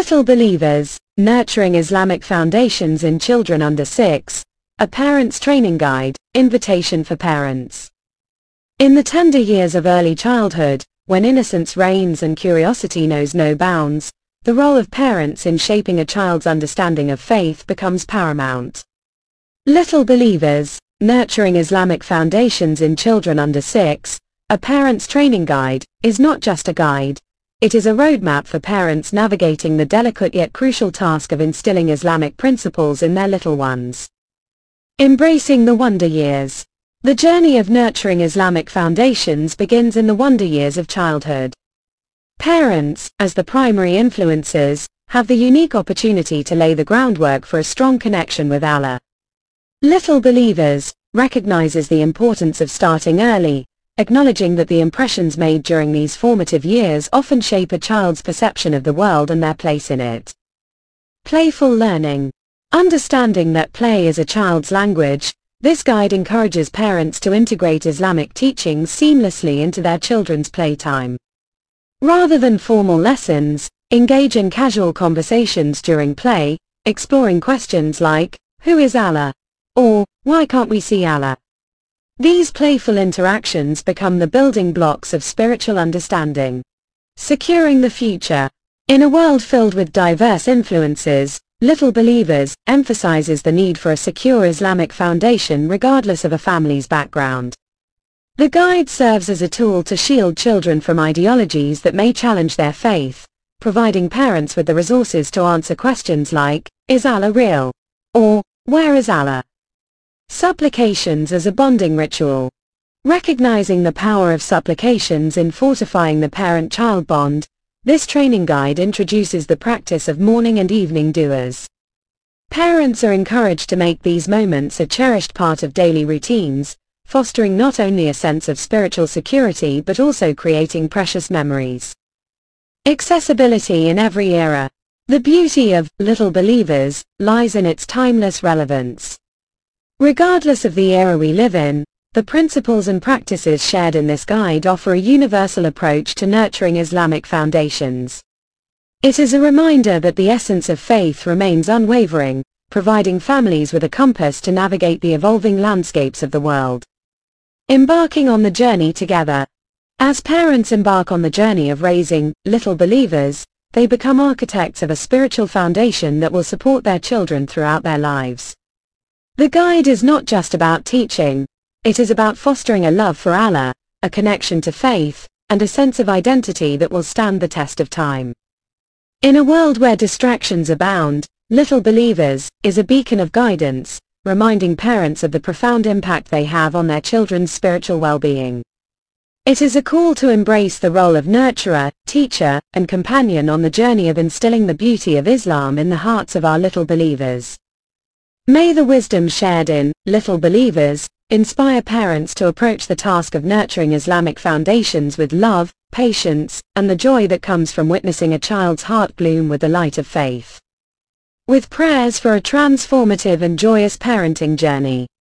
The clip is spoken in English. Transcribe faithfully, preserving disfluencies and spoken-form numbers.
Little Believers, Nurturing Islamic Foundations in Children Under six, a Parent's Training Guide, Invitation for Parents. In the tender years of early childhood, when innocence reigns and curiosity knows no bounds, the role of parents in shaping a child's understanding of faith becomes paramount. Little Believers, Nurturing Islamic Foundations in Children Under six, a Parent's Training Guide, is not just a guide. It is a roadmap for parents navigating the delicate yet crucial task of instilling Islamic principles in their little ones. Embracing the Wonder Years. The journey of nurturing Islamic foundations begins in the wonder years of childhood. Parents, as the primary influences, have the unique opportunity to lay the groundwork for a strong connection with Allah. Little Believers recognizes the importance of starting early, acknowledging that the impressions made during these formative years often shape a child's perception of the world and their place in it. Playful learning. Understanding that play is a child's language, this guide encourages parents to integrate Islamic teachings seamlessly into their children's playtime. Rather than formal lessons, engage in casual conversations during play, exploring questions like, "Who is Allah?" or "Why can't we see Allah?" These playful interactions become the building blocks of spiritual understanding. Securing the future. In a world filled with diverse influences, Little Believers emphasizes the need for a secure Islamic foundation regardless of a family's background. The guide serves as a tool to shield children from ideologies that may challenge their faith, providing parents with the resources to answer questions like, "Is Allah real?" or "Where is Allah?" Supplications as a bonding ritual. Recognizing the power of supplications in fortifying the parent-child bond, this training guide introduces the practice of morning and evening du'as. Parents are encouraged to make these moments a cherished part of daily routines, fostering not only a sense of spiritual security but also creating precious memories. Accessibility in every era. The beauty of Little Believers lies in its timeless relevance. Regardless of the era we live in, the principles and practices shared in this guide offer a universal approach to nurturing Islamic foundations. It is a reminder that the essence of faith remains unwavering, providing families with a compass to navigate the evolving landscapes of the world. Embarking on the journey together. As parents embark on the journey of raising Little Believers, they become architects of a spiritual foundation that will support their children throughout their lives. The guide is not just about teaching, it is about fostering a love for Allah, a connection to faith, and a sense of identity that will stand the test of time. In a world where distractions abound, Little Believers is a beacon of guidance, reminding parents of the profound impact they have on their children's spiritual well-being. It is a call to embrace the role of nurturer, teacher, and companion on the journey of instilling the beauty of Islam in the hearts of our little believers. May the wisdom shared in Little Believers inspire parents to approach the task of nurturing Islamic foundations with love, patience, and the joy that comes from witnessing a child's heart bloom with the light of faith. With prayers for a transformative and joyous parenting journey.